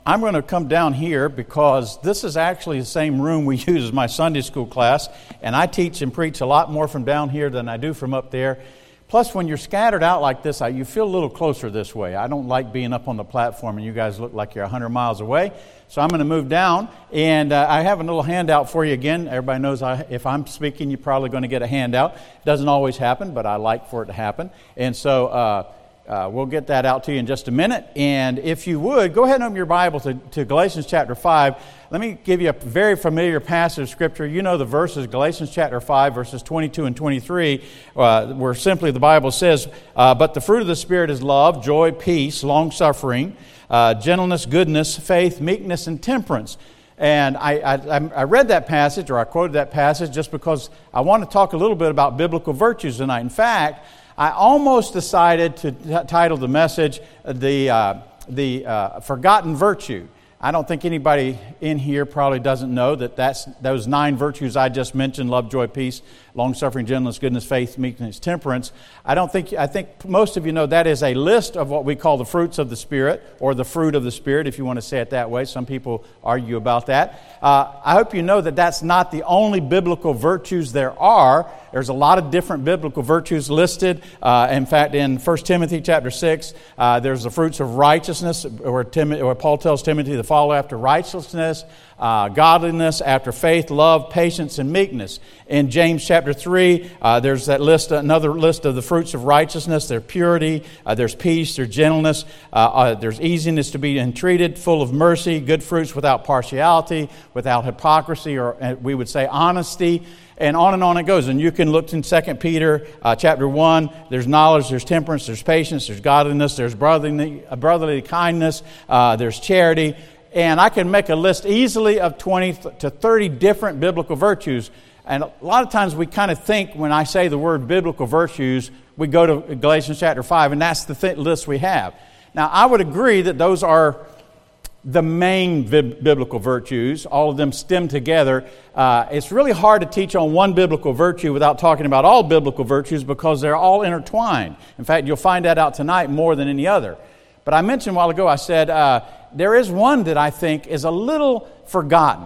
I'm going to come down here because this is actually the same room we use as my Sunday school class, and I teach and preach a lot more from down here than I do from up there. Plus, when you're scattered out like this, you feel a little closer this way. I don't like being up on the platform and you guys look like you're 100 miles away. So I'm going to move down, and I have a little handout for you again. Everybody knows if I'm speaking, you're probably going to get a handout. It doesn't always happen, but I like for it to happen. And so we'll get that out to you in just a minute. And if you would, go ahead and open your Bible to Galatians chapter 5. Let me give you a very familiar passage of Scripture. You know the verses, Galatians chapter 5, verses 22 and 23, where simply the Bible says, but the fruit of the Spirit is love, joy, peace, long-suffering, gentleness, goodness, faith, meekness, and temperance. And I read that passage, or I quoted that passage, just because I want to talk a little bit about biblical virtues tonight. In fact, I almost decided to title the message the Forgotten Virtue. I don't think anybody in here probably doesn't know that those 9 virtues I just mentioned: love, joy, peace, long-suffering, gentleness, goodness, faith, meekness, temperance. I think most of you know that is a list of what we call the fruits of the Spirit, or the fruit of the Spirit, if you want to say it that way. Some people argue about that. I hope you know that that's not the only biblical virtues there are. There's a lot of different biblical virtues listed. In fact, in 1 Timothy chapter 6, there's the fruits of righteousness, where Paul tells Timothy to follow after righteousness, godliness, after faith, love, patience, and meekness. In James chapter 3, there's that list, another list of the fruits of righteousness. There's purity, there's peace, there's gentleness, there's easiness to be entreated, full of mercy, good fruits without partiality, without hypocrisy, or we would say honesty. And on it goes. And you can look in 2 Peter chapter 1. There's knowledge, there's temperance, there's patience, there's godliness, there's brotherly kindness, there's charity. And I can make a list easily of 20 to 30 different biblical virtues. And a lot of times we kind of think when I say the word biblical virtues, we go to Galatians chapter 5, and that's the list we have. Now, I would agree that those are the main biblical virtues. All of them stem together. It's really hard to teach on one biblical virtue without talking about all biblical virtues, because they're all intertwined. In fact, you'll find that out tonight more than any other. But I mentioned a while ago, I said, there is one that I think is a little forgotten.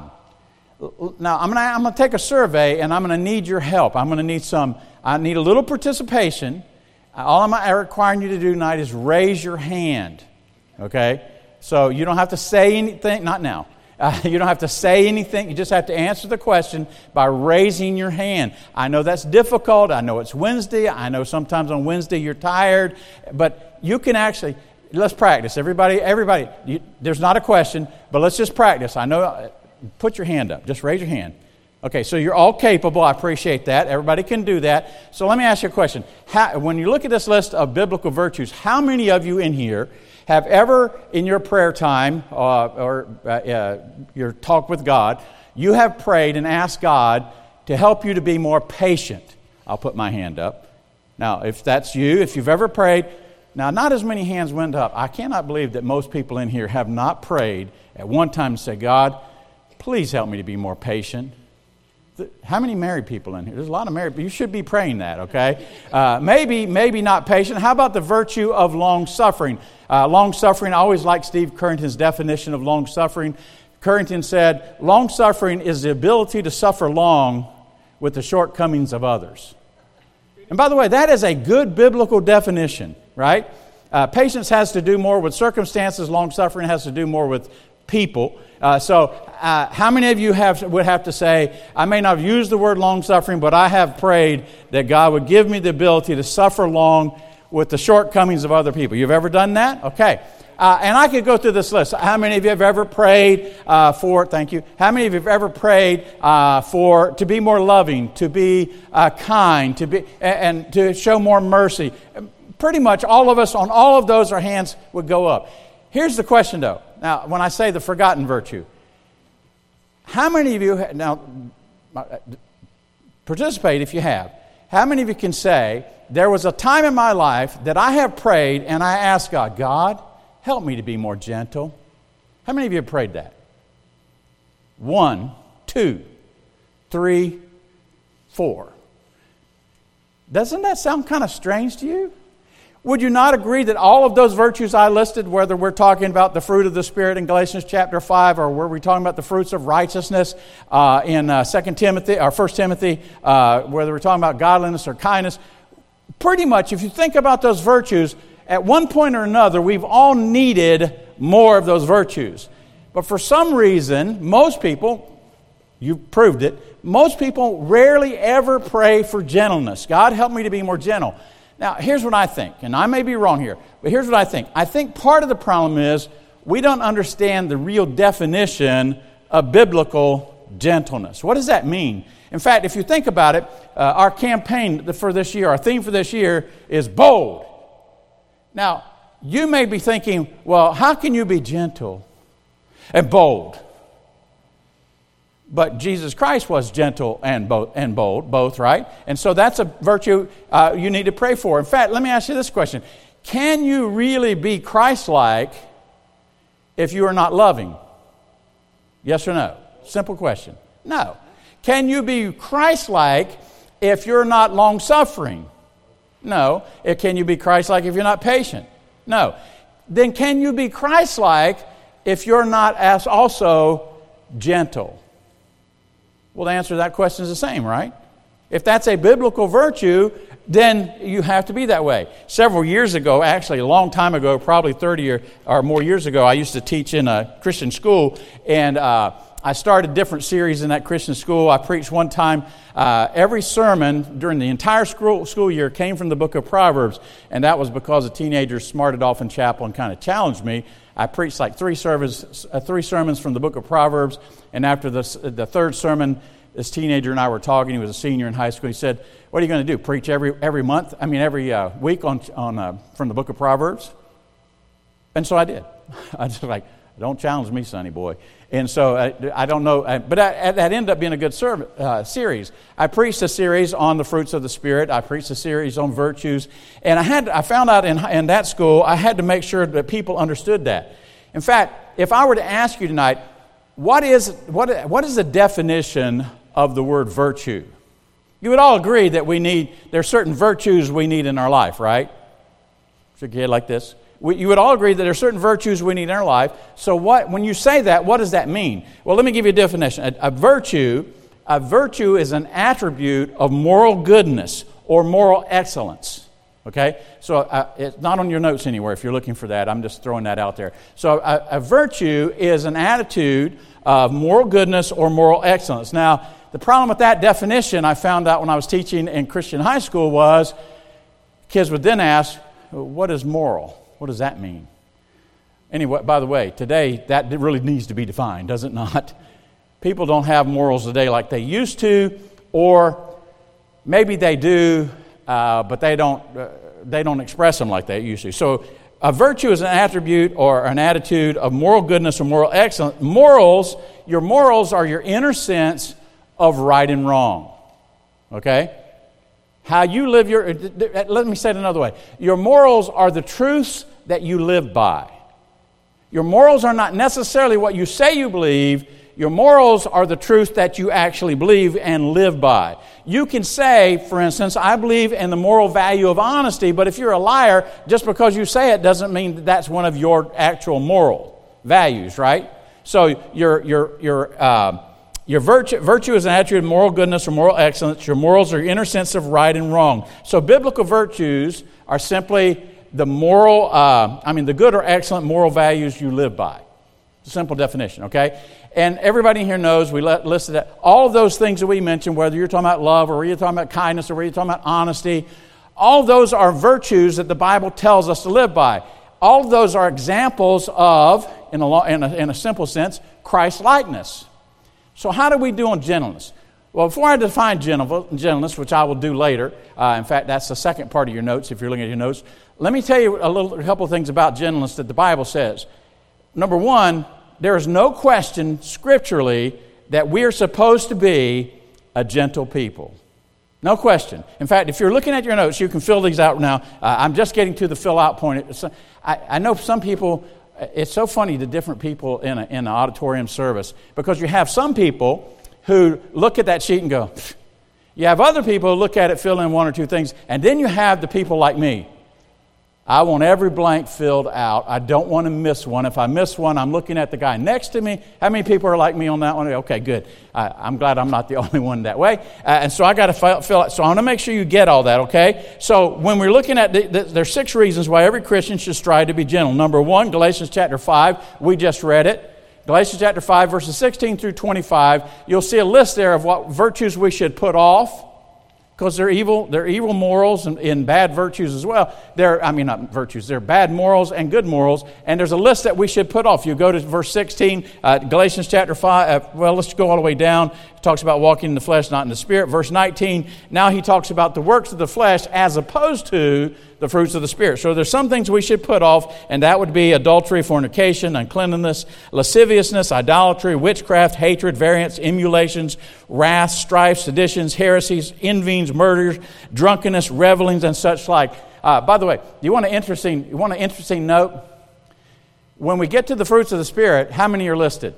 Now, I'm going to take a survey, and I'm going to need your help. I need a little participation. All I'm requiring you to do tonight is raise your hand. Okay? So you don't have to say anything, not now. You don't have to say anything. You just have to answer the question by raising your hand. I know that's difficult. I know it's Wednesday. I know sometimes on Wednesday you're tired. But you can actually, let's practice. Everybody, there's not a question, but let's just practice. I know, put your hand up. Just raise your hand. Okay, so you're all capable. I appreciate that. Everybody can do that. So let me ask you a question. When you look at this list of biblical virtues, how many of you in here have ever, in your prayer time or your talk with God, you have prayed and asked God to help you to be more patient? I'll put my hand up. Now, if that's you, if you've ever prayed, now not as many hands went up. I cannot believe that most people in here have not prayed at one time and said, God, please help me to be more patient. How many married people in here? There's a lot of married people. You should be praying that, okay? Maybe not patient. How about the virtue of long-suffering? Long-suffering, I always like Steve Currington's definition of long-suffering. Currington said, long-suffering is the ability to suffer long with the shortcomings of others. And by the way, that is a good biblical definition, right? Patience has to do more with circumstances. Long-suffering has to do more with people. How many of you would have to say, I may not have used the word long-suffering, but I have prayed that God would give me the ability to suffer long with the shortcomings of other people? You've ever done that? Okay. And I could go through this list. How many of you have ever prayed thank you. How many of you have ever prayed to be more loving, to be kind, and to show more mercy? Pretty much all of us, on all of those, our hands would go up. Here's the question, though. Now, when I say the forgotten virtue, how many of you, now, participate if you have, how many of you can say, there was a time in my life that I have prayed and I asked God, God, help me to be more gentle? How many of you have prayed that? 1, 2, 3, 4. Doesn't that sound kind of strange to you? Would you not agree that all of those virtues I listed, whether we're talking about the fruit of the Spirit in Galatians chapter 5, or were we talking about the fruits of righteousness in 2 Timothy or 1 Timothy, whether we're talking about godliness or kindness, pretty much if you think about those virtues, at one point or another, we've all needed more of those virtues. But for some reason, most people, you've proved it, most people rarely ever pray for gentleness. God, help me to be more gentle. Now, here's what I think, and I may be wrong here, but here's what I think. I think part of the problem is we don't understand the real definition of biblical gentleness. What does that mean? In fact, if you think about it, our campaign for this year, our theme for this year is bold. Now, you may be thinking, well, how can you be gentle and bold? But Jesus Christ was gentle and bold, both, right? And so that's a virtue you need to pray for. In fact, let me ask you this question. Can you really be Christ-like if you are not loving? Yes or no? Simple question. No. Can you be Christ-like if you're not long-suffering? No. Can you be Christ-like if you're not patient? No. Then can you be Christ-like if you're not as also gentle? Well, the answer to that question is the same, right? If that's a biblical virtue, then you have to be that way. Several years ago, actually a long time ago, probably 30 or more years ago, I used to teach in a Christian school, and I started different series in that Christian school. I preached one time, every sermon during the entire school year came from the book of Proverbs, and that was because a teenager smarted off in chapel and kind of challenged me. I preached like three sermons from the book of Proverbs, and after the third sermon, this teenager and I were talking. He was a senior in high school. He said, "What are you going to do? Preach every week on from the book of Proverbs?" And so I did. I just like, don't challenge me, sonny boy. And so I don't know, but that ended up being a good series. I preached a series on the fruits of the Spirit. I preached a series on virtues, and I found out in that school I had to make sure that people understood that. In fact, if I were to ask you tonight, what is the definition of the word virtue? You would all agree that there are certain virtues we need in our life, right? Shake your head like this. You would all agree that there are certain virtues we need in our life. So when you say that, what does that mean? Well, let me give you a definition. A virtue is an attribute of moral goodness or moral excellence. Okay? So it's not on your notes anywhere if you're looking for that. I'm just throwing that out there. So a virtue is an attitude of moral goodness or moral excellence. Now, the problem with that definition I found out when I was teaching in Christian high school was kids would then ask, what is moral? What does that mean? Anyway, by the way, today that really needs to be defined, does it not? People don't have morals today like they used to, or maybe they do, but they don't express them like they used to. So a virtue is an attribute or an attitude of moral goodness or moral excellence. Your morals are your inner sense of right and wrong. Okay? How you live let me say it another way. Your morals are the truths that you live by. Your morals are not necessarily what you say you believe. Your morals are the truth that you actually believe and live by. You can say, for instance, I believe in the moral value of honesty, but if you're a liar, just because you say it doesn't mean that that's one of your actual moral values, right? So your virtue is an attribute of moral goodness or moral excellence. Your morals are your inner sense of right and wrong. So biblical virtues are simply the the good or excellent moral values you live by. It's a simple definition, okay? And everybody here knows we listed that. All of those things that we mentioned, whether you're talking about love or you're talking about kindness or you're talking about honesty, all of those are virtues that the Bible tells us to live by. All of those are examples of, in a simple sense, Christ-likeness. So how do we do on gentleness? Well, before I define gentleness, which I will do later, in fact, that's the second part of your notes, if you're looking at your notes, let me tell you a couple of things about gentleness that the Bible says. Number one, there is no question scripturally that we are supposed to be a gentle people. No question. In fact, if you're looking at your notes, you can fill these out now. I'm just getting to the fill out point. I know some people, it's so funny, the different people in an auditorium service, because you have some people who look at that sheet and go, pfft. You have other people who look at it, fill in one or two things, and then you have the people like me. I want every blank filled out. I don't want to miss one. If I miss one, I'm looking at the guy next to me. How many people are like me on that one? Okay, good. I'm glad I'm not the only one that way. And so I got to fill out. So I want to make sure you get all that, okay? So when we're looking at, there's 6 reasons why every Christian should strive to be gentle. Number 1, Galatians chapter 5. We just read it. Galatians chapter 5, verses 16 through 25. You'll see a list there of what virtues we should put off, because they're evil morals and bad virtues as well. They're bad morals and good morals, and there's a list that we should put off. You go to verse 16, Galatians chapter 5, let's go all the way down. It talks about walking in the flesh, not in the spirit. Verse 19, now he talks about the works of the flesh as opposed to the fruits of the Spirit. So there's some things we should put off, and that would be adultery, fornication, uncleanness, lasciviousness, idolatry, witchcraft, hatred, variance, emulations, wrath, strife, seditions, heresies, envyings, murders, drunkenness, revelings, and such like. By the way, you want an interesting note? When we get to the fruits of the Spirit, how many are listed?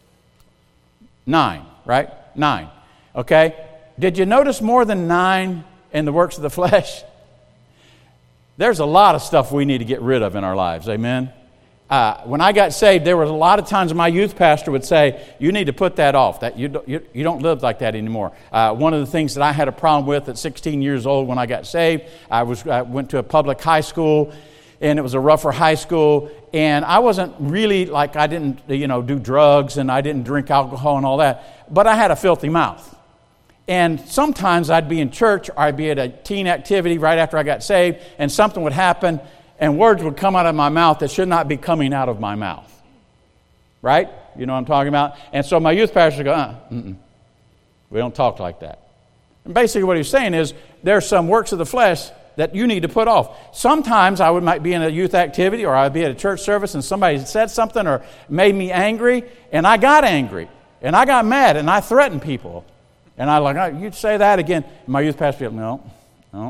9, right? 9. Okay? Did you notice more than 9 in the works of the flesh? There's a lot of stuff we need to get rid of in our lives, amen? When I got saved, there was a lot of times my youth pastor would say, you need to put that off, that you don't live like that anymore. One of the things that I had a problem with at 16 years old when I got saved, I went to a public high school, and it was a rougher high school, and I wasn't really, I didn't do drugs, and I didn't drink alcohol and all that, but I had a filthy mouth. And sometimes I'd be in church or I'd be at a teen activity right after I got saved, and something would happen and words would come out of my mouth that should not be coming out of my mouth. Right? You know what I'm talking about? And so my youth pastor would go, we don't talk like that. And basically what he's saying is there's some works of the flesh that you need to put off. Sometimes I might be in a youth activity or I'd be at a church service and somebody said something or made me angry, and I got angry and I got mad and I threatened people. And I you'd say that again. My youth pastor would go, no,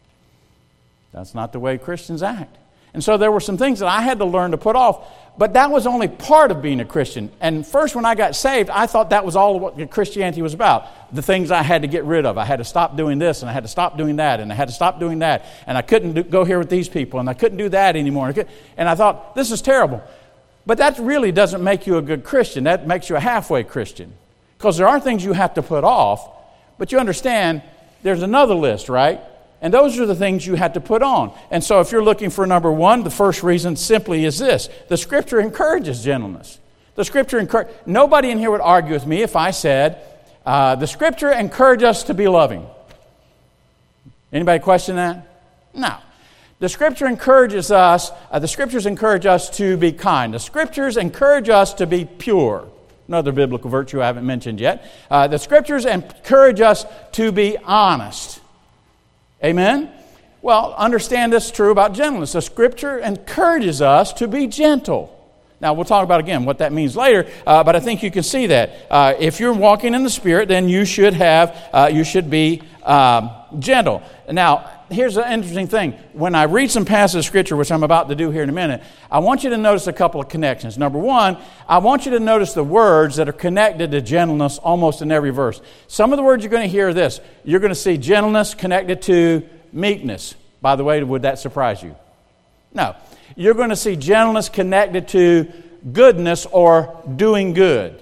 that's not the way Christians act. And so there were some things that I had to learn to put off, but that was only part of being a Christian. And first when I got saved, I thought that was all what Christianity was about. The things I had to get rid of. I had to stop doing this, and I had to stop doing that, and I had to stop doing that, and I couldn't go here with these people, and I couldn't do that anymore. And I thought, this is terrible. But that really doesn't make you a good Christian. That makes you a halfway Christian. Because there are things you have to put off, but you understand there's another list, right? And those are the things you have to put on. And so if you're looking for number 1, the first reason simply is this. The Scripture encourages gentleness. Nobody in here would argue with me if I said, the Scripture encourages us to be loving. Anybody question that? No. The Scripture encourages us, the Scriptures encourage us to be kind. The Scriptures encourage us to be pure. Another biblical virtue I haven't mentioned yet. The Scriptures encourage us to be honest. Amen? Well, understand this is true about gentleness. The Scripture encourages us to be gentle. Now, we'll talk about, again, what that means later, but I think you can see that. If you're walking in the Spirit, then you should be gentle. Now, here's an interesting thing. When I read some passages of Scripture, which I'm about to do here in a minute, I want you to notice a couple of connections. Number 1, I want you to notice the words that are connected to gentleness almost in every verse. Some of the words you're going to hear are this. You're going to see gentleness connected to meekness. By the way, would that surprise you? No. You're going to see gentleness connected to goodness or doing good.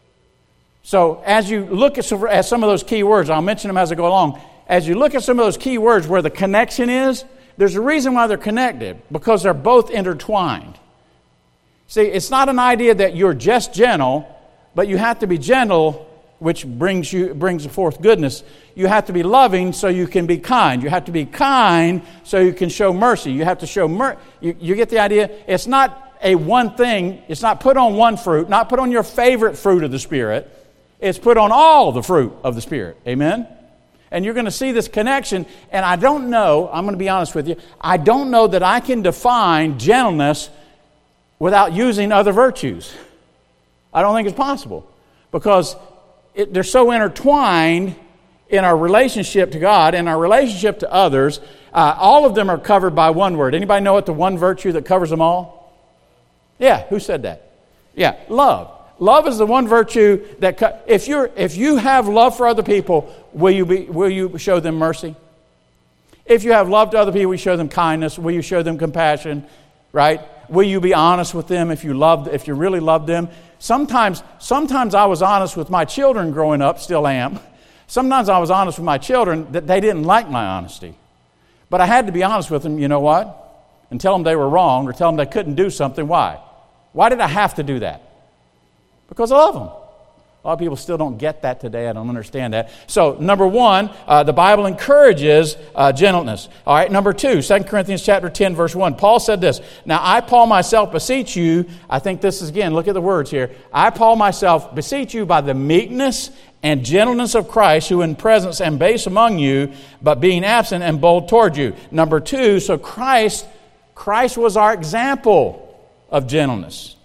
So as you look at some of those key words, I'll mention them as I go along. As you look at some of those key words where the connection is, there's a reason why they're connected, because they're both intertwined. See, it's not an idea that you're just gentle, but you have to be gentle, which brings forth goodness. You have to be loving so you can be kind. You have to be kind so you can show mercy. You have to show mercy. You get the idea? It's not a one thing. It's not put on one fruit, not put on your favorite fruit of the Spirit. It's put on all the fruit of the Spirit. Amen? And you're going to see this connection, and I don't know, I'm going to be honest with you, I don't know that I can define gentleness without using other virtues. I don't think it's possible, because they're so intertwined in our relationship to God and our relationship to others. All of them are covered by one word. Anybody know what the one virtue that covers them all? Yeah, who said that? Yeah, love. Love is the one virtue that if you have love for other people, will you show them mercy? If you have love to other people, will you show them kindness? Will you show them compassion? Right? Will you be honest with them if you really love them? Sometimes I was honest with my children growing up, still am. Sometimes I was honest with my children that they didn't like my honesty. But I had to be honest with them, you know what? And tell them they were wrong or tell them they couldn't do something. Why? Why did I have to do that? Because I love them. A lot of people still don't get that today. I don't understand that. So, number one, the Bible encourages gentleness. All right, number two, 2 Corinthians chapter 10, verse 1. Paul said this, "Now I, Paul, myself beseech you," I think this is, again, look at the words here. "I, Paul, myself beseech you by the meekness and gentleness of Christ, who in presence am base among you, but being absent am bold toward you." Number two, so Christ was our example of gentleness.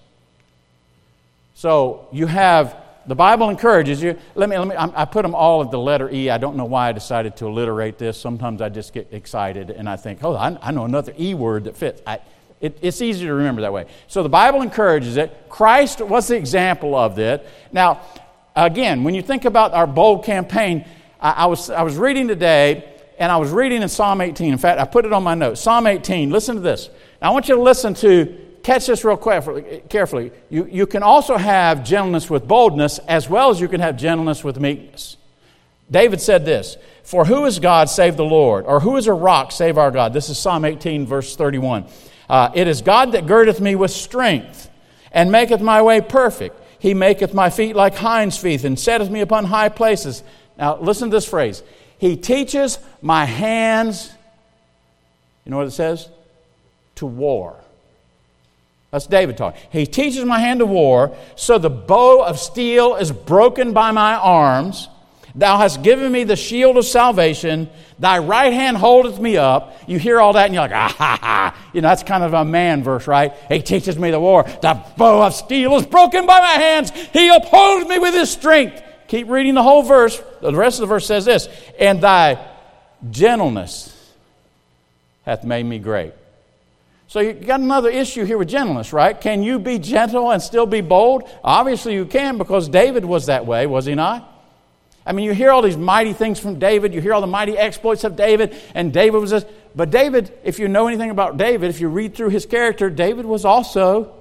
So you have, the Bible encourages you. I put them all at the letter E. I don't know why I decided to alliterate this. Sometimes I just get excited and I think, oh, I know another E word that fits. It's easy to remember that way. So the Bible encourages it. Christ was the example of it. Now, again, when you think about our bold campaign, I was reading today, and I was reading in Psalm 18. In fact, I put it on my notes. Psalm 18, listen to this. Now, I want you to catch this real carefully. You can also have gentleness with boldness as well as you can have gentleness with meekness. David said this, "For who is God save the Lord? Or who is a rock save our God?" This is Psalm 18, verse 31. "It is God that girdeth me with strength and maketh my way perfect. He maketh my feet like hinds' feet and setteth me upon high places." Now, listen to this phrase. "He teaches my hands," you know what it says? "To war." That's David talking. "He teaches my hand to war, so the bow of steel is broken by my arms. Thou hast given me the shield of salvation. Thy right hand holdeth me up." You hear all that and you're like, ah, ha, ha. You know, that's kind of a man verse, right? "He teaches me the war. The bow of steel is broken by my hands. He upholdeth me with his strength." Keep reading the whole verse. The rest of the verse says this, "And thy gentleness hath made me great." So you got another issue here with gentleness, right? Can you be gentle and still be bold? Obviously you can, because David was that way, was he not? I mean, you hear all these mighty things from David. You hear all the mighty exploits of David, and David was this. But David, if you know anything about David, if you read through his character, David was also,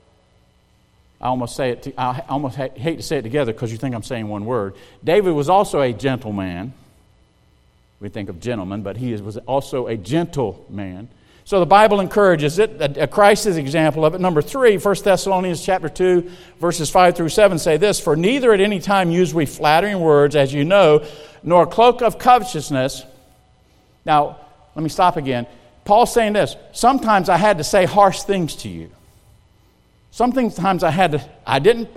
I almost hate to say it together because you think I'm saying one word. David was also a gentleman. We think of gentleman, but he was also a gentle man. So the Bible encourages it. Christ is an example of it. Number three, 1 Thessalonians chapter 2, verses 5 through 7 say this, "For neither at any time use we flattering words, as you know, nor cloak of covetousness." Now, let me stop again. Paul's saying this, sometimes I had to say harsh things to you. Sometimes I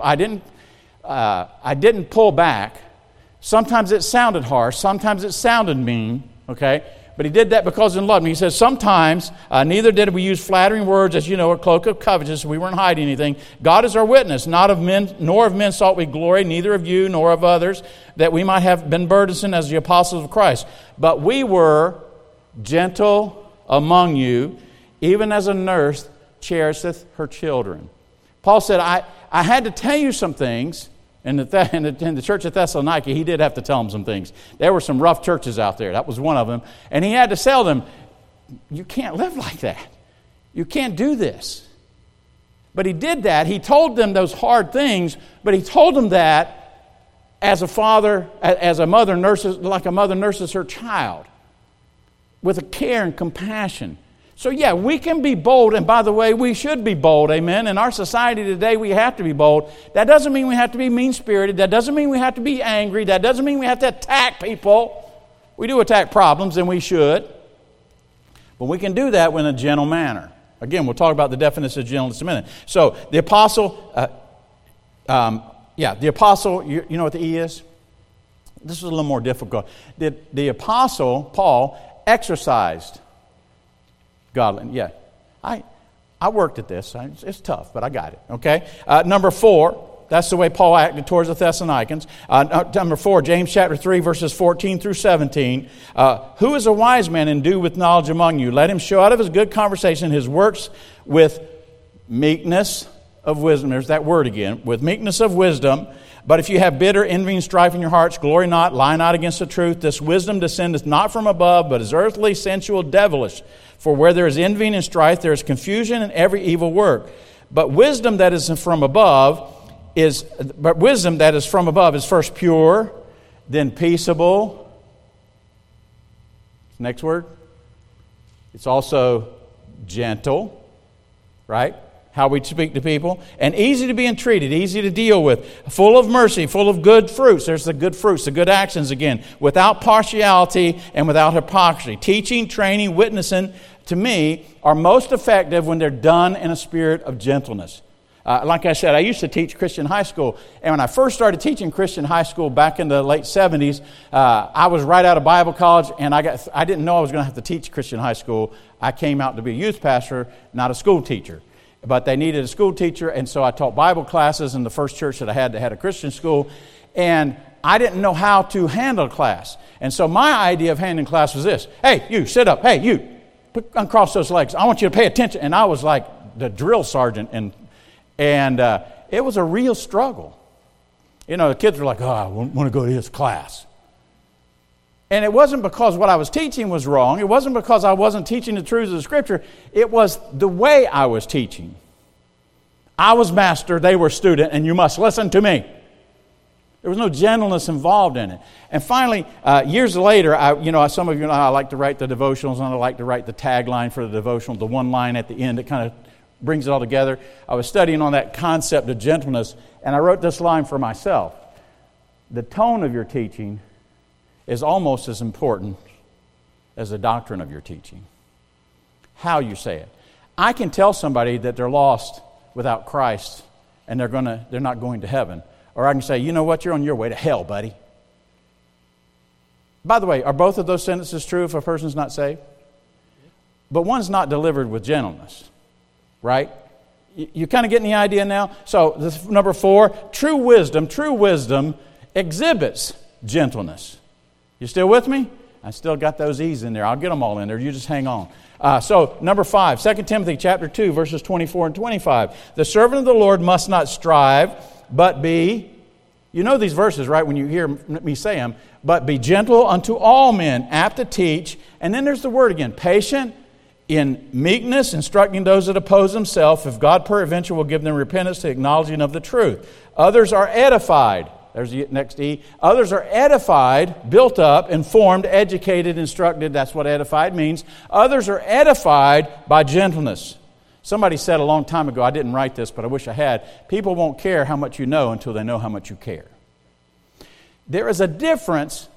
didn't pull back. Sometimes it sounded harsh. Sometimes it sounded mean, okay? But he did that because he loved me. He says, sometimes, neither did we use flattering words, as you know, a cloak of covetousness. We weren't hiding anything. God is our witness, not of men, nor of men sought we glory, neither of you nor of others, that we might have been burdensome as the apostles of Christ. But we were gentle among you, even as a nurse cherisheth her children. Paul said, I had to tell you some things. In the church at Thessalonica, he did have to tell them some things. There were some rough churches out there. That was one of them. And he had to tell them, you can't live like that. You can't do this. But he did that. He told them those hard things, but he told them that as a mother nurses, like a mother nurses her child, with a care and compassion. So yeah, we can be bold, and by the way, we should be bold, amen? In our society today, we have to be bold. That doesn't mean we have to be mean-spirited. That doesn't mean we have to be angry. That doesn't mean we have to attack people. We do attack problems, and we should. But we can do that in a gentle manner. Again, we'll talk about the definition of gentleness in a minute. So, the apostle, the apostle, you know what the E is? This is a little more difficult. The apostle, Paul, exercised godliness. Yeah, I worked at this. It's tough, but I got it. Okay. Number 4. That's the way Paul acted towards the Thessalonians. Number 4, James chapter 3, verses 14 through 17. Who is a wise man endued with knowledge among you? Let him show out of his good conversation his works with meekness of wisdom, there's that word again, with meekness of wisdom. But if you have bitter envy and strife in your hearts, glory not, lie not against the truth. This wisdom descendeth not from above, but is earthly, sensual, devilish. For where there is envy and strife, there is confusion and every evil work. But wisdom that is from above is first pure, then peaceable. Next word. It's also gentle, right? How we speak to people, and easy to be entreated, easy to deal with, full of mercy, full of good fruits. There's the good fruits, the good actions again, without partiality and without hypocrisy. Teaching, training, witnessing, to me, are most effective when they're done in a spirit of gentleness. Like I said, I used to teach Christian high school, and when I first started teaching Christian high school back in the late 70s, I was right out of Bible college, and I didn't know I was going to have to teach Christian high school. I came out to be a youth pastor, not a school teacher. But they needed a school teacher, and so I taught Bible classes in the first church that I had a Christian school, and I didn't know how to handle class. And so my idea of handling class was this: hey, you, sit up. Hey, you, uncross those legs. I want you to pay attention. And I was like the drill sergeant, and it was a real struggle. You know, the kids were like, oh, I want to go to his class. And it wasn't because what I was teaching was wrong. It wasn't because I wasn't teaching the truths of the Scripture. It was the way I was teaching. I was master, they were student, and you must listen to me. There was no gentleness involved in it. And finally, years later, some of you know I like to write the devotionals, and I like to write the tagline for the devotional, the one line at the end that kind of brings it all together. I was studying on that concept of gentleness, and I wrote this line for myself. The tone of your teaching is almost as important as the doctrine of your teaching. How you say it. I can tell somebody that they're lost without Christ and they're not going to heaven. Or I can say, you know what, you're on your way to hell, buddy. By the way, are both of those sentences true if a person's not saved? But one's not delivered with gentleness, right? You kind of getting the idea now? So, number 4, true wisdom exhibits gentleness. You still with me? I still got those E's in there. I'll get them all in there. You just hang on. So, number 5, 2 Timothy chapter 2, verses 24 and 25. The servant of the Lord must not strive, but be, you know these verses, right, when you hear me say them, but be gentle unto all men, apt to teach. And then there's the word again, patient, in meekness, instructing those that oppose themselves, if God peradventure will give them repentance to acknowledging of the truth. Others are edified. There's the next E. Others are edified, built up, informed, educated, instructed. That's what edified means. Others are edified by gentleness. Somebody said a long time ago, I didn't write this, but I wish I had, people won't care how much you know until they know how much you care. There is a difference.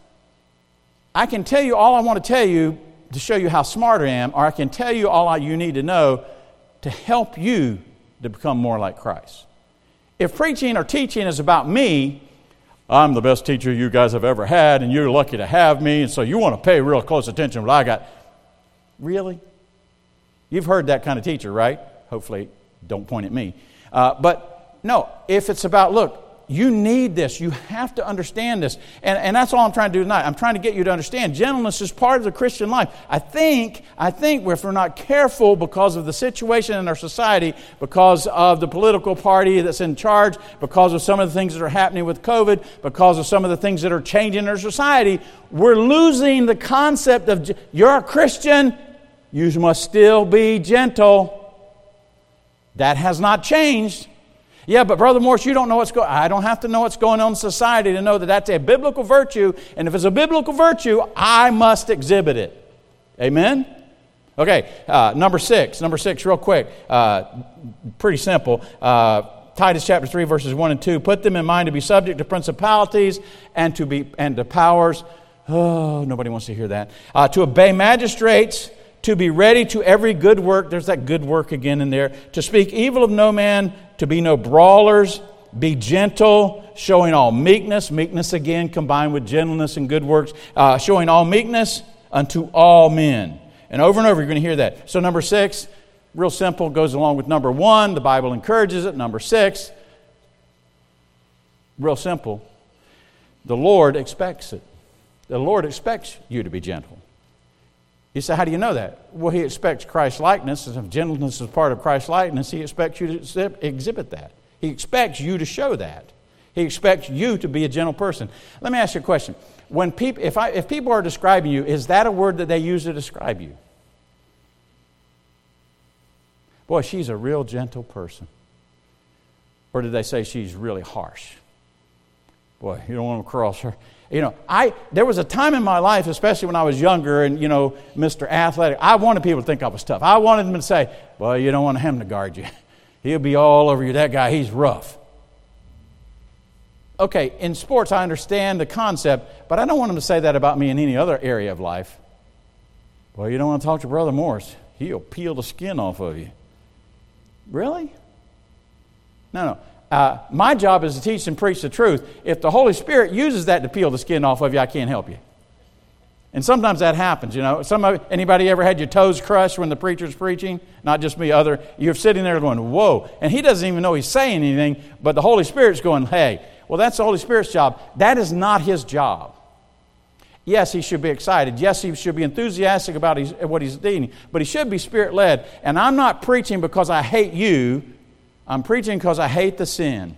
I can tell you all I want to tell you to show you how smart I am, or I can tell you all you need to know to help you to become more like Christ. If preaching or teaching is about me, I'm the best teacher you guys have ever had, and you're lucky to have me, and so you want to pay real close attention to what I got. Really? You've heard that kind of teacher, right? Hopefully, don't point at me. But no, if it's about, look, you need this. You have to understand this. And that's all I'm trying to do tonight. I'm trying to get you to understand gentleness is part of the Christian life. I think if we're not careful because of the situation in our society, because of the political party that's in charge, because of some of the things that are happening with COVID, because of some of the things that are changing in our society, we're losing the concept of you're a Christian, you must still be gentle. That has not changed. Yeah, but Brother Morse, you don't know what's going on. I don't have to know what's going on in society to know that that's a biblical virtue. And if it's a biblical virtue, I must exhibit it. Amen? Okay, number six real quick. Pretty simple. Titus chapter 3, verses 1 and 2. Put them in mind to be subject to principalities and to powers. Oh, nobody wants to hear that. To obey magistrates, to be ready to every good work. There's that good work again in there. To speak evil of no man, to be no brawlers, be gentle, showing all meekness. Meekness again combined with gentleness and good works. Showing all meekness unto all men. And over you're going to hear that. So number 6, real simple, goes along with number 1. The Bible encourages it. Number 6, real simple. The Lord expects it. The Lord expects you to be gentle. You say, how do you know that? Well, he expects Christ-likeness, and if gentleness is part of Christ-likeness, he expects you to exhibit that. He expects you to show that. He expects you to be a gentle person. Let me ask you a question. When people, if people are describing you, is that a word that they use to describe you? Boy, she's a real gentle person. Or did they say she's really harsh? Boy, you don't want to cross her. You know, there was a time in my life, especially when I was younger and, Mr. Athletic, I wanted people to think I was tough. I wanted them to say, well, you don't want him to guard you. He'll be all over you. That guy, he's rough. Okay, in sports, I understand the concept, but I don't want them to say that about me in any other area of life. Well, you don't want to talk to Brother Morris. He'll peel the skin off of you. Really? No. My job is to teach and preach the truth. If the Holy Spirit uses that to peel the skin off of you, I can't help you. And sometimes that happens, Anybody ever had your toes crushed when the preacher's preaching? Not just me, you're sitting there going, whoa. And he doesn't even know he's saying anything, but the Holy Spirit's going, hey. Well, that's the Holy Spirit's job. That is not his job. Yes, he should be excited. Yes, he should be enthusiastic about what he's doing. But he should be Spirit-led. And I'm not preaching because I hate you. I'm preaching because I hate the sin.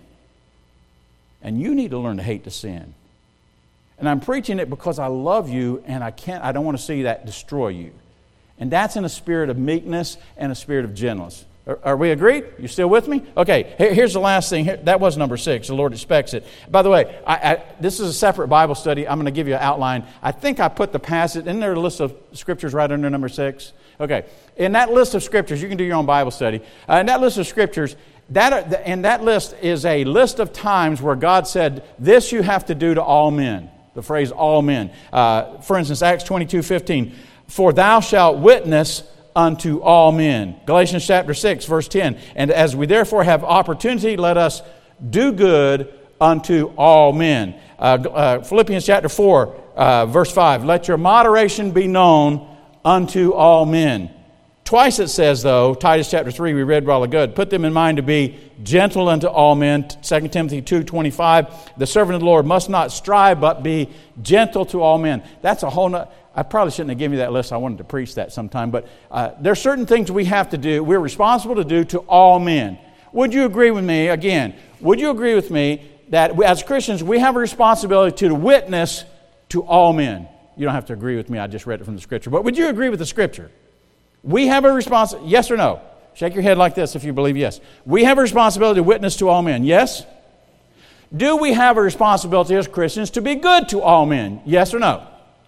And you need to learn to hate the sin. And I'm preaching it because I love you and I don't want to see that destroy you. And that's in a spirit of meekness and a spirit of gentleness. Are we agreed? You still with me? Okay, here's the last thing. That was number 6. The Lord expects it. By the way, this is a separate Bible study. I'm going to give you an outline. I think I put the passage in there, a list of scriptures right under number 6. Okay, in that list of scriptures, you can do your own Bible study. In that list of scriptures, that list is a list of times where God said, this you have to do to all men. The phrase all men. For instance, Acts 22:15. For thou shalt witness unto all men. Galatians chapter 6, verse 10. And as we therefore have opportunity, let us do good unto all men. Philippians chapter 4, verse 5. Let your moderation be known unto all men. Twice it says, though, Titus chapter 3, we read while ago, put them in mind to be gentle unto all men. 2 Timothy 2:25, the servant of the Lord must not strive, but be gentle to all men. That's a whole I probably shouldn't have given you that list. I wanted to preach that sometime. But there are certain things we have to do, we're responsible to do to all men. Would you agree with me, again, would you agree with me that as Christians, we have a responsibility to witness to all men? You don't have to agree with me. I just read it from the Scripture. But would you agree with the Scripture? We have a responsibility, yes or no? Shake your head like this if you believe yes. We have a responsibility to witness to all men, yes? Do we have a responsibility as Christians to be good to all men, yes or no?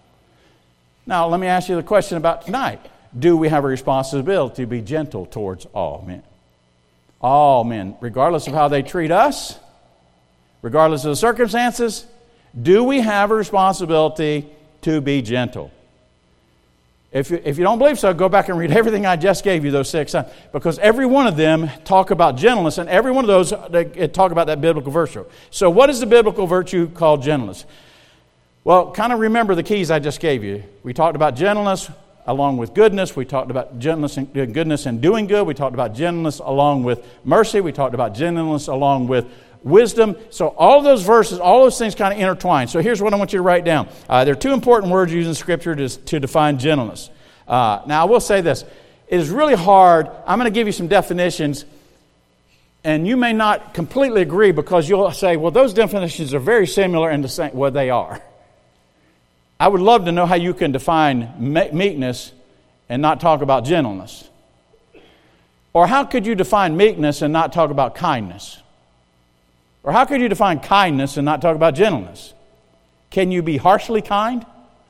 Now, let me ask you the question about tonight. Do we have a responsibility to be gentle towards all men? All men, regardless of how they treat us, regardless of the circumstances, do we have a responsibility to be gentle? If you don't believe so, go back and read everything I just gave you, those 6 times. Because every one of them talk about gentleness, and every one of those they talk about that biblical virtue. So what is the biblical virtue called gentleness? Well, kind of remember the keys I just gave you. We talked about gentleness along with goodness. We talked about gentleness and goodness and doing good. We talked about gentleness along with mercy. We talked about gentleness along with wisdom. So all those verses, all those things kind of intertwine. So here's what I want you to write down. There are 2 important words used in Scripture to define gentleness. Now, I will say this. It is really hard. I'm going to give you some definitions, and you may not completely agree because you'll say, well, those definitions are very similar in the same. Well, they are. I would love to know how you can define meekness and not talk about gentleness. Or how could you define meekness and not talk about kindness? Or how could you define kindness and not talk about gentleness? Can you be harshly kind?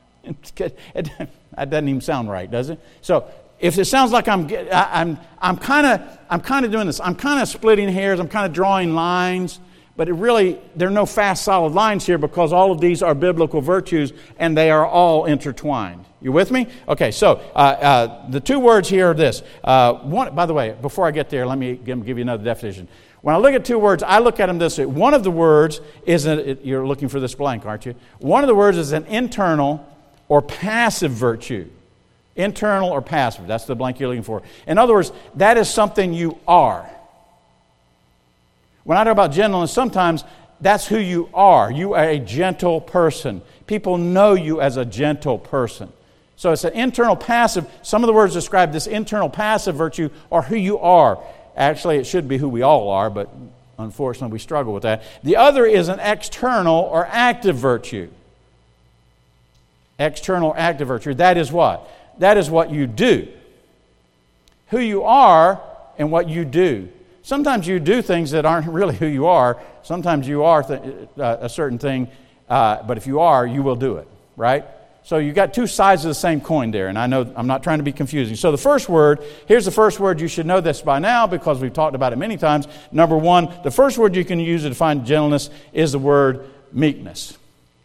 That doesn't even sound right, does it? So if it sounds like I'm kind of doing this, I'm kind of splitting hairs, I'm kind of drawing lines. But there are no fast, solid lines here because all of these are biblical virtues and they are all intertwined. You with me? Okay, so the 2 words here are this. One, by the way, before I get there, let me give you another definition. When I look at 2 words, I look at them this way. One of the words is, you're looking for this blank, aren't you? One of the words is an internal or passive virtue. Internal or passive, that's the blank you're looking for. In other words, that is something you are. When I talk about gentleness, sometimes that's who you are. You are a gentle person. People know you as a gentle person. So it's an internal passive. Some of the words describe this internal passive virtue or who you are. Actually, it should be who we all are, but unfortunately we struggle with that. The other is an external or active virtue. External or active virtue. That is what? That is what you do. Who you are and what you do. Sometimes you do things that aren't really who you are. Sometimes you are a certain thing, but if you are, you will do it, right? So you've got two sides of the same coin there, and I know I'm not trying to be confusing. So the first word, here's the first word. You should know this by now because we've talked about it many times. Number one, the first word you can use to define gentleness is the word meekness.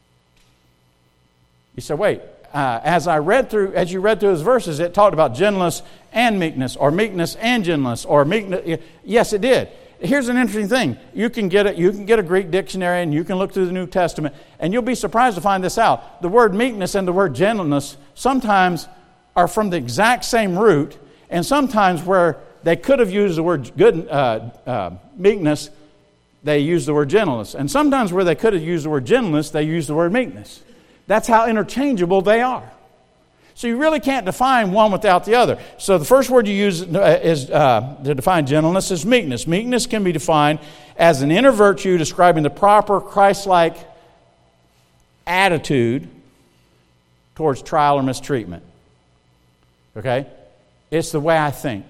You say, wait, as you read through those verses, it talked about gentleness and meekness and gentleness, or meekness. Yes, it did. Here's an interesting thing. You can get a Greek dictionary and you can look through the New Testament, and you'll be surprised to find this out. The word meekness and the word gentleness sometimes are from the exact same root, and sometimes where they could have used the word meekness, they use the word gentleness. And sometimes where they could have used the word gentleness, they use the word meekness. That's how interchangeable they are. So you really can't define one without the other. So the first word you use to define gentleness is meekness. Meekness can be defined as an inner virtue describing the proper Christ-like attitude towards trial or mistreatment. Okay? It's the way I think.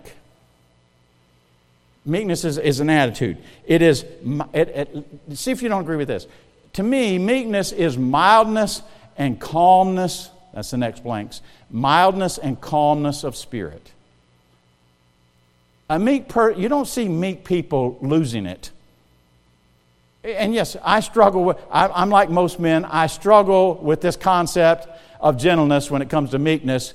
Meekness is an attitude. It is. See if you don't agree with this. To me, meekness is mildness and calmness. That's the next blanks. Mildness and calmness of spirit. You don't see meek people losing it. And yes, I'm like most men. I struggle with this concept of gentleness when it comes to meekness.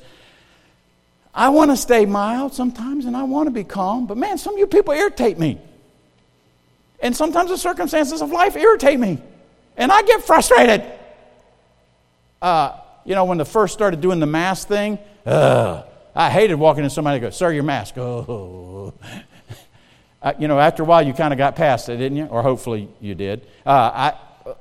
I want to stay mild sometimes, and I want to be calm. But man, some of you people irritate me. And sometimes the circumstances of life irritate me. And I get frustrated. When they first started doing the mask thing, I hated walking in somebody and go, "Sir, your mask." Oh. After a while you kind of got past it, didn't you? Or hopefully you did. I'm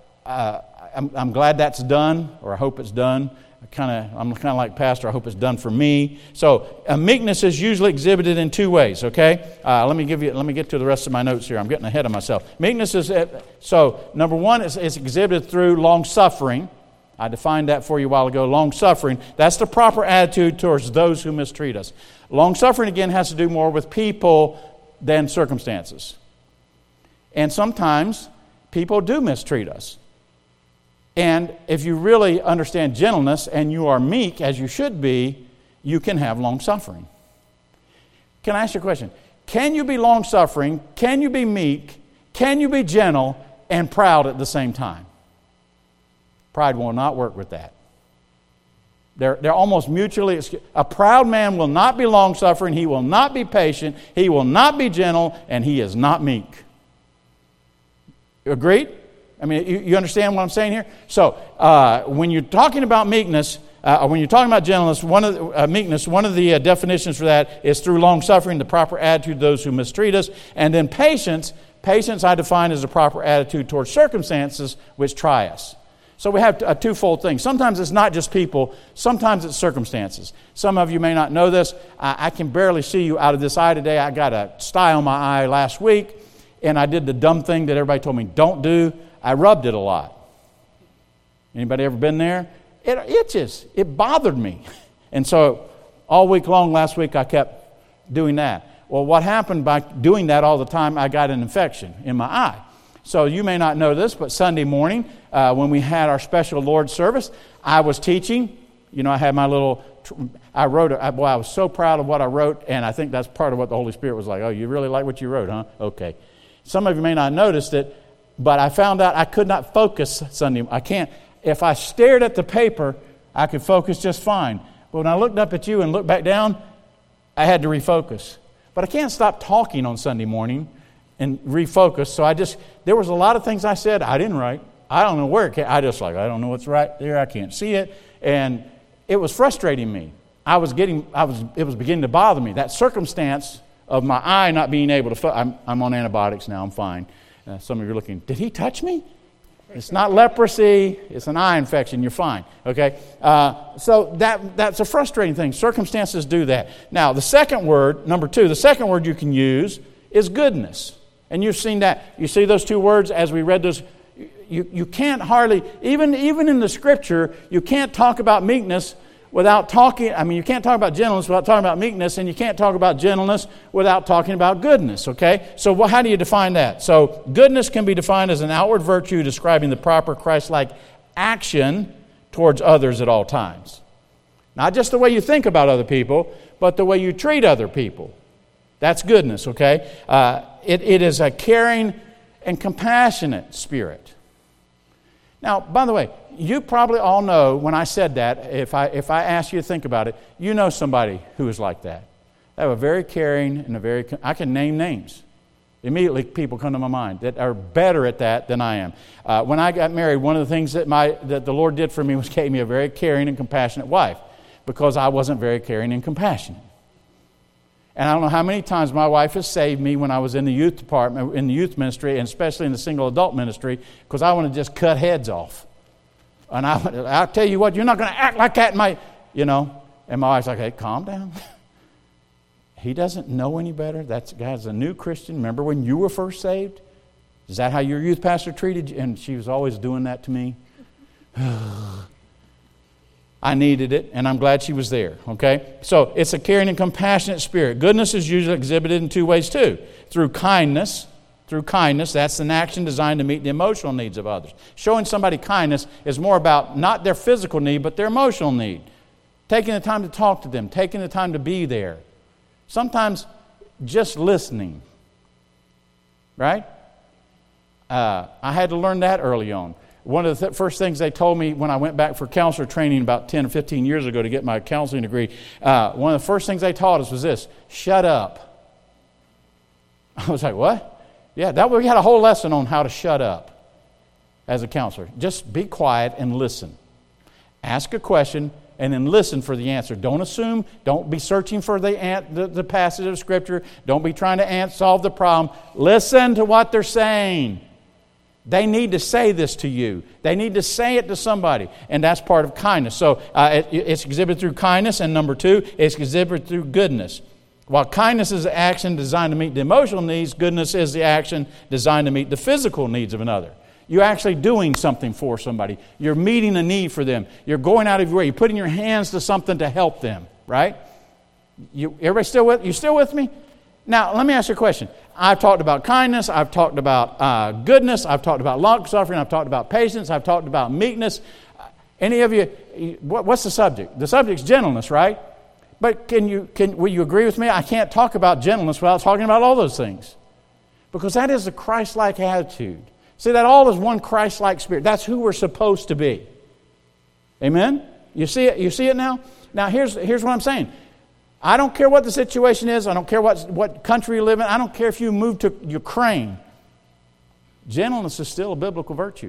glad that's done, or I hope it's done. I'm kind of like Pastor. I hope it's done for me. So meekness is usually exhibited in two ways. Okay, let me get to the rest of my notes here. I'm getting ahead of myself. Meekness is number one is exhibited through long suffering. I defined that for you a while ago. Long suffering. That's the proper attitude towards those who mistreat us. Long suffering again has to do more with people than circumstances. And sometimes people do mistreat us. And if you really understand gentleness and you are meek, as you should be, you can have long suffering. Can I ask you a question? Can you be long suffering? Can you be meek? Can you be gentle and proud at the same time? Pride will not work with that. They're almost mutually exclusive. A proud man will not be long suffering. He will not be patient. He will not be gentle, and he is not meek. You agreed? I mean, you understand what I'm saying here? So, when you're talking about meekness, when you're talking about gentleness, one of the definitions for that is through long suffering, the proper attitude to those who mistreat us, and then patience. Patience I define as the proper attitude towards circumstances which try us. So we have a twofold thing. Sometimes it's not just people. Sometimes it's circumstances. Some of you may not know this. I can barely see you out of this eye today. I got a sty on my eye last week, and I did the dumb thing that everybody told me don't do. I rubbed it a lot. Anybody ever been there? It itches. It bothered me. And so all week long last week I kept doing that. Well, what happened by doing that all the time, I got an infection in my eye. So you may not know this, but Sunday morning when we had our special Lord's service, I was teaching. I had my little, I was so proud of what I wrote, and I think that's part of what the Holy Spirit was like. Oh, you really like what you wrote, huh? Okay. Some of you may not have noticed it, but I found out I could not focus Sunday. I can't. If I stared at the paper, I could focus just fine. But when I looked up at you and looked back down, I had to refocus. But I can't stop talking on Sunday morning and refocus. So there was a lot of things I said I didn't write. I don't know where it came. I don't know what's right there. I can't see it. And it was frustrating me. It was beginning to bother me. That circumstance of my eye not being able to, I'm on antibiotics now, I'm fine. Some of you are looking, did he touch me? It's not leprosy. It's an eye infection. You're fine. Okay? So that's a frustrating thing. Circumstances do that. Now, the second word, number 2, the second word you can use is goodness. And you've seen that. You see those two words as we read those. You can't hardly, even in the Scripture, you can't talk about meekness without talking, you can't talk about gentleness without talking about meekness, and you can't talk about gentleness without talking about goodness, okay? So how do you define that? So goodness can be defined as an outward virtue describing the proper Christ-like action towards others at all times. Not just the way you think about other people, but the way you treat other people. That's goodness, okay? It is a caring and compassionate spirit. Now, by the way, you probably all know when I said that, if I ask you to think about it, you know somebody who is like that. They have a very caring and I can name names. Immediately people come to my mind that are better at that than I am. When I got married, one of the things that the Lord did for me was gave me a very caring and compassionate wife because I wasn't very caring and compassionate. And I don't know how many times my wife has saved me when I was in the youth department, in the youth ministry, and especially in the single adult ministry, because I want to just cut heads off. And I'll tell you what, you're not going to act like that in my, And my wife's like, hey, calm down. He doesn't know any better. That guy's a new Christian. Remember when you were first saved? Is that how your youth pastor treated you? And she was always doing that to me. I needed it, and I'm glad she was there, okay? So it's a caring and compassionate spirit. Goodness is usually exhibited in two ways, too. Through kindness, that's an action designed to meet the emotional needs of others. Showing somebody kindness is more about not their physical need, but their emotional need. Taking the time to talk to them, taking the time to be there. Sometimes just listening, right? I had to learn that early on. One of the first things they told me when I went back for counselor training about 10 or 15 years ago to get my counseling degree, one of the first things they taught us was this: shut up. I was like, what? Yeah, we had a whole lesson on how to shut up as a counselor. Just be quiet and listen. Ask a question and then listen for the answer. Don't assume. Don't be searching for the passage of Scripture. Don't be trying to solve the problem. Listen to what they're saying. They need to say this to you. They need to say it to somebody. And that's part of kindness. So it's exhibited through kindness. And number 2, it's exhibited through goodness. While kindness is the action designed to meet the emotional needs, goodness is the action designed to meet the physical needs of another. You're actually doing something for somebody. You're meeting a need for them. You're going out of your way. You're putting your hands to something to help them, right? Everybody still with? You still with me? Now, let me ask you a question. I've talked about kindness. I've talked about goodness. I've talked about long-suffering. I've talked about patience. I've talked about meekness. Any of you, what's the subject? The subject's gentleness, right? But will you agree with me? I can't talk about gentleness without talking about all those things. Because that is the Christ-like attitude. See, that all is one Christ-like spirit. That's who we're supposed to be. Amen? You see it? You see it now? Now, here's what I'm saying. I don't care what the situation is. I don't care what country you live in. I don't care if you move to Ukraine. Gentleness is still a biblical virtue.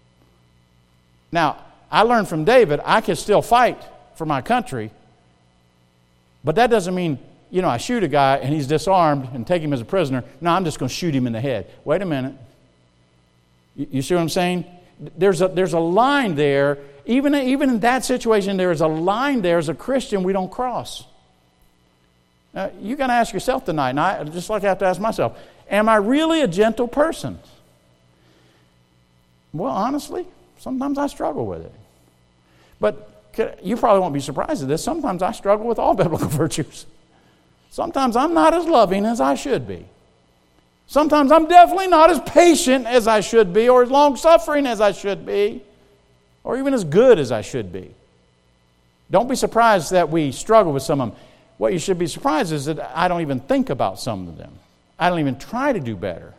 Now, I learned from David, I can still fight for my country, but that doesn't mean, I shoot a guy and he's disarmed and take him as a prisoner. No, I'm just going to shoot him in the head. Wait a minute. You see what I'm saying? There's a line there. Even in that situation, there is a line there as a Christian we don't cross. Now, you got to ask yourself tonight, and just like I have to ask myself, am I really a gentle person? Well, honestly, sometimes I struggle with it. But you probably won't be surprised at this. Sometimes I struggle with all biblical virtues. Sometimes I'm not as loving as I should be. Sometimes I'm definitely not as patient as I should be, or as long-suffering as I should be, or even as good as I should be. Don't be surprised that we struggle with some of them. What you should be surprised is that I don't even think about some of them. I don't even try to do better.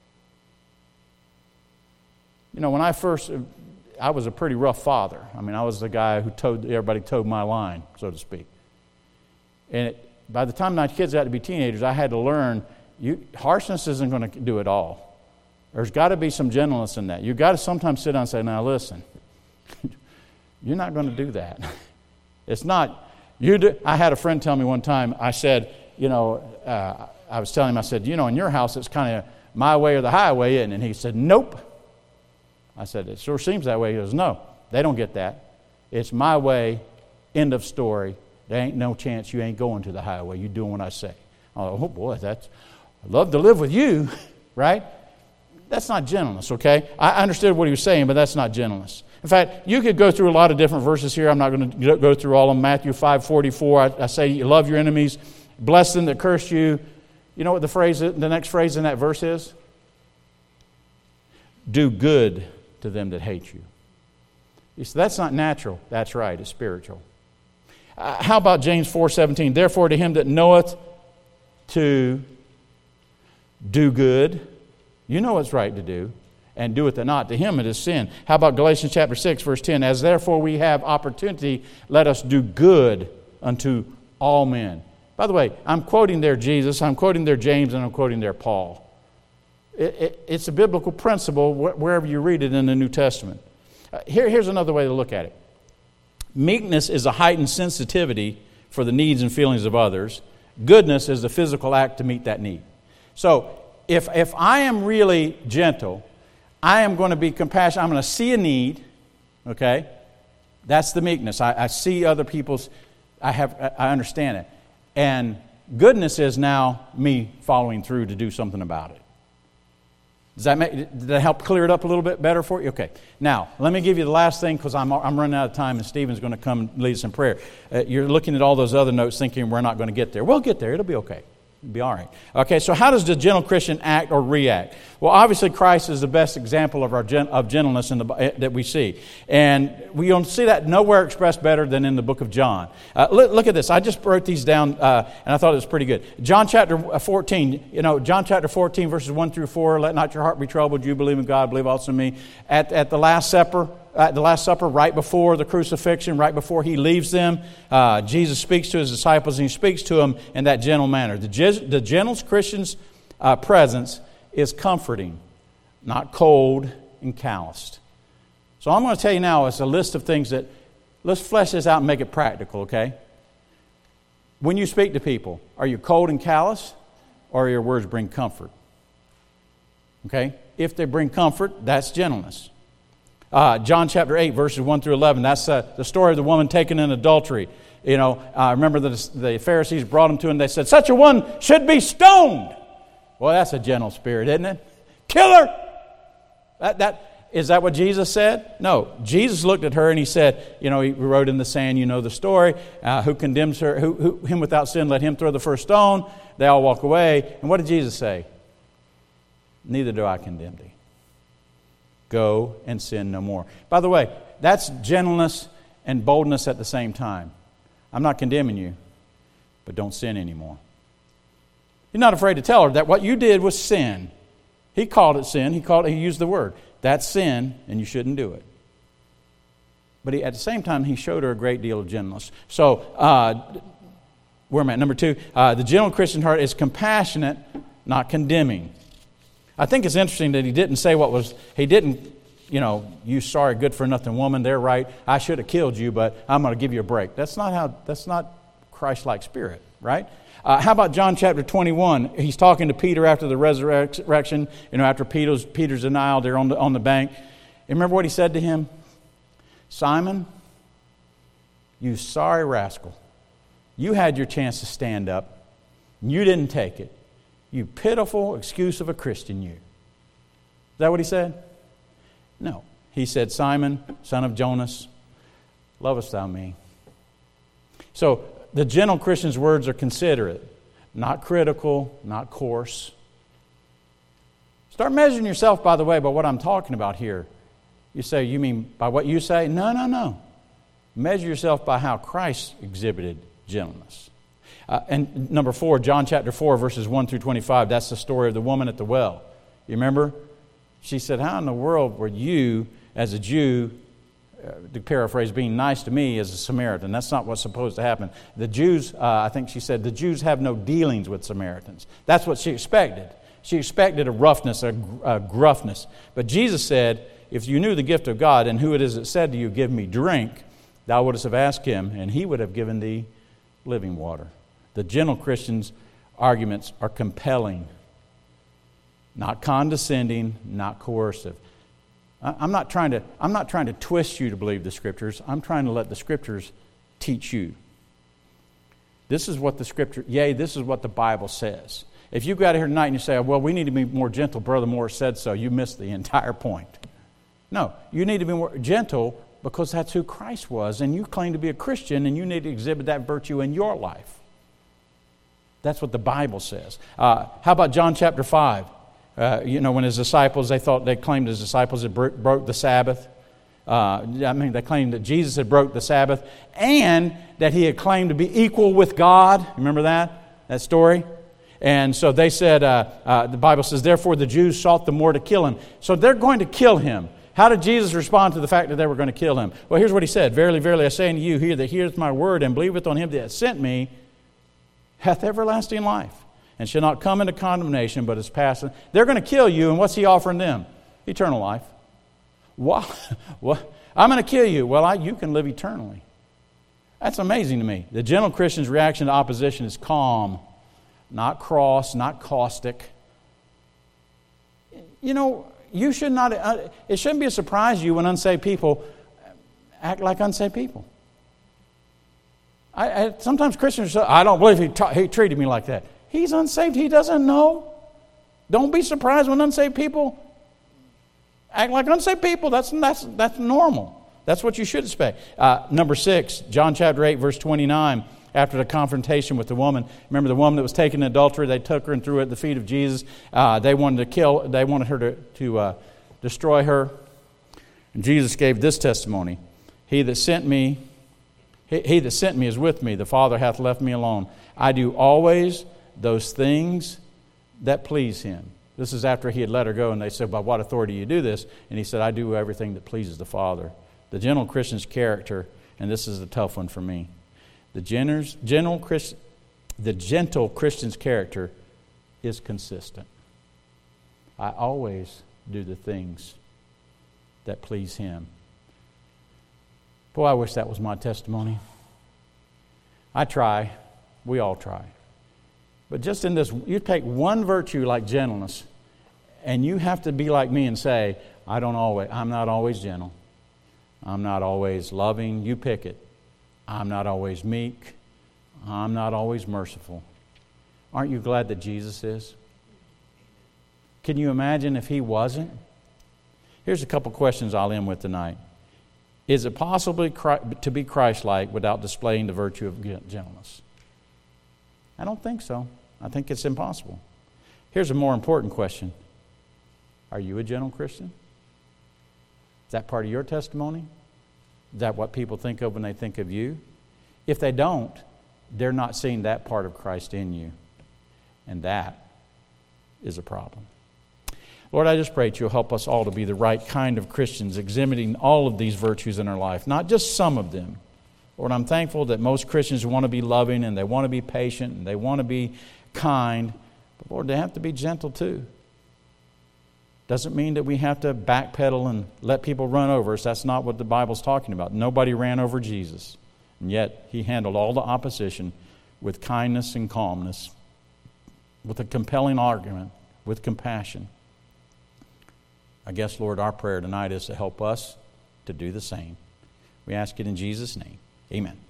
When I was a pretty rough father. I was the guy who everybody towed my line, so to speak. And by the time my kids got to be teenagers, I had to learn harshness isn't going to do it all. There's got to be some gentleness in that. You've got to sometimes sit down and say, now listen, you're not going to do that. It's not... I had a friend tell me one time, I said, I was telling him, I said, in your house it's kind of my way or the highway, and he said, nope. I said, it sure seems that way. He goes, no, they don't get that. It's my way, end of story. There ain't no chance you ain't going to the highway. You're doing what I say. Oh, boy, I'd love to live with you, right? That's not gentleness, okay? I understood what he was saying, but that's not gentleness. In fact, you could go through a lot of different verses here. I'm not going to go through all of them. Matthew 5:44, I say you love your enemies, bless them that curse you. You know what the next phrase in that verse is? Do good to them that hate you. You say, that's not natural. That's right, it's spiritual. How about James 4:17? Therefore to him that knoweth to do good, you know what's right to do, and doeth it not, to him it is sin. How about Galatians chapter 6, verse 10? As therefore we have opportunity, let us do good unto all men. By the way, I'm quoting there Jesus, I'm quoting there James, and I'm quoting there Paul. It's a biblical principle wherever you read it in the New Testament. Here's another way to look at it. Meekness is a heightened sensitivity for the needs and feelings of others. Goodness is the physical act to meet that need. So if I am really gentle, I am going to be compassionate. I'm going to see a need, okay? That's the meekness. I see other people's, I understand it. And goodness is now me following through to do something about it. Did that help clear it up a little bit better for you? Okay. Now, let me give you the last thing because I'm running out of time and Stephen's going to come lead us in prayer. You're looking at all those other notes thinking we're not going to get there. We'll get there. It'll be okay. It'll be all right. Okay, so how does the gentle Christian act or react? Well, obviously Christ is the best example of gentleness that we see. And we don't see that nowhere expressed better than in the book of John. Look at this. I just wrote these down and I thought it was pretty good. John chapter 14, John chapter 14 verses 1 through 4, let not your heart be troubled. You believe in God, believe also in me. At the Last Supper, right before the crucifixion, right before he leaves them, Jesus speaks to his disciples and he speaks to them in that gentle manner. The gentle Christian's presence is comforting, not cold and calloused. So I'm going to tell you now, it's a list of things that, let's flesh this out and make it practical, okay? When you speak to people, are you cold and callous or your words bring comfort? Okay? If they bring comfort, that's gentleness. John chapter 8, verses 1 through 11, that's the story of the woman taken in adultery. Remember the Pharisees brought him to him and they said, such a one should be stoned. Well, that's a gentle spirit, isn't it? Kill her! Is that what Jesus said? No. Jesus looked at her and he said, he wrote in the sand, the story, who condemns her, him without sin, let him throw the first stone. They all walk away. And what did Jesus say? Neither do I condemn thee. Go and sin no more. By the way, that's gentleness and boldness at the same time. I'm not condemning you, but don't sin anymore. He's not afraid to tell her that what you did was sin. He called it sin. He used the word. That's sin, and you shouldn't do it. But at the same time, he showed her a great deal of gentleness. So, where am I at? Number 2, the gentle Christian heart is compassionate, not condemning. I think it's interesting that he didn't say you sorry good-for-nothing woman, they're right. I should have killed you, but I'm going to give you a break. That's not Christ-like spirit, right? How about John chapter 21? He's talking to Peter after the resurrection, after Peter's denial, they're on the bank. And remember what he said to him? Simon, you sorry rascal. You had your chance to stand up. You didn't take it. You pitiful excuse of a Christian, you. Is that what he said? No. He said, Simon, son of Jonas, lovest thou me? So, the gentle Christian's words are considerate, not critical, not coarse. Start measuring yourself, by the way, by what I'm talking about here. You say, you mean by what you say? No. Measure yourself by how Christ exhibited gentleness. And number 4, John chapter 4, verses 1 through 25, that's the story of the woman at the well. You remember? She said, how in the world were you, as a Jew, to paraphrase, being nice to me as a Samaritan? That's not what's supposed to happen. The Jews, I think she said, the Jews have no dealings with Samaritans. That's what she expected. She expected a roughness, a gruffness. But Jesus said, if you knew the gift of God and who it is that said to you, give me drink, thou wouldst have asked him, and he would have given thee living water. The gentle Christian's arguments are compelling, not condescending, not coercive. I'm not trying to twist you to believe the Scriptures. I'm trying to let the Scriptures teach you. This is what this is what the Bible says. If you got here tonight and you say, well, we need to be more gentle, Brother Moore said so, you missed the entire point. No, you need to be more gentle because that's who Christ was, and you claim to be a Christian, and you need to exhibit that virtue in your life. That's what the Bible says. How about John chapter 5? When his disciples, they claimed his disciples had broke the Sabbath. They claimed that Jesus had broke the Sabbath and that he had claimed to be equal with God. Remember that story? And so they said, the Bible says, therefore the Jews sought the more to kill him. So they're going to kill him. How did Jesus respond to the fact that they were going to kill him? Well, here's what he said. Verily, verily, I say unto you, he that heareth my word and believeth on him that sent me hath everlasting life, and shall not come into condemnation, but is passed. They're going to kill you, and what's he offering them? Eternal life. What? I'm going to kill you. Well, you can live eternally. That's amazing to me. The gentle Christian's reaction to opposition is calm, not cross, not caustic. You should not. It shouldn't be a surprise to you when unsaved people act like unsaved people. Sometimes Christians say, I don't believe he treated me like that. He's unsaved. He doesn't know. Don't be surprised when unsaved people act like unsaved people. That's normal. That's what you should expect. Number 6, John chapter 8, verse 29. After the confrontation with the woman, remember the woman that was taken in adultery? They took her and threw her at the feet of Jesus. They wanted her to destroy her. And Jesus gave this testimony: He that sent me is with me. The Father hath left me alone. I do always those things that please him. This is after he had let her go, and they said, by what authority do you do this? And he said, I do everything that pleases the Father. The gentle Christian's character, and this is a tough one for me. The gentle Christian's character is consistent. I always do the things that please him. Boy, I wish that was my testimony. I try. We all try. But just in this, you take one virtue like gentleness, and you have to be like me and say, I'm not always gentle. I'm not always loving. You pick it. I'm not always meek. I'm not always merciful. Aren't you glad that Jesus is? Can you imagine if he wasn't? Here's a couple questions I'll end with tonight. Is it possible to be Christ-like without displaying the virtue of gentleness? I don't think so. I think it's impossible. Here's a more important question. Are you a gentle Christian? Is that part of your testimony? Is that what people think of when they think of you? If they don't, they're not seeing that part of Christ in you. And that is a problem. Lord, I just pray that you'll help us all to be the right kind of Christians, exhibiting all of these virtues in our life, not just some of them. Lord, I'm thankful that most Christians want to be loving, and they want to be patient, and they want to be kind. But Lord, they have to be gentle too. Doesn't mean that we have to backpedal and let people run over us. That's not what the Bible's talking about. Nobody ran over Jesus. And yet, he handled all the opposition with kindness and calmness, with a compelling argument, with compassion. I guess, Lord, our prayer tonight is to help us to do the same. We ask it in Jesus' name. Amen.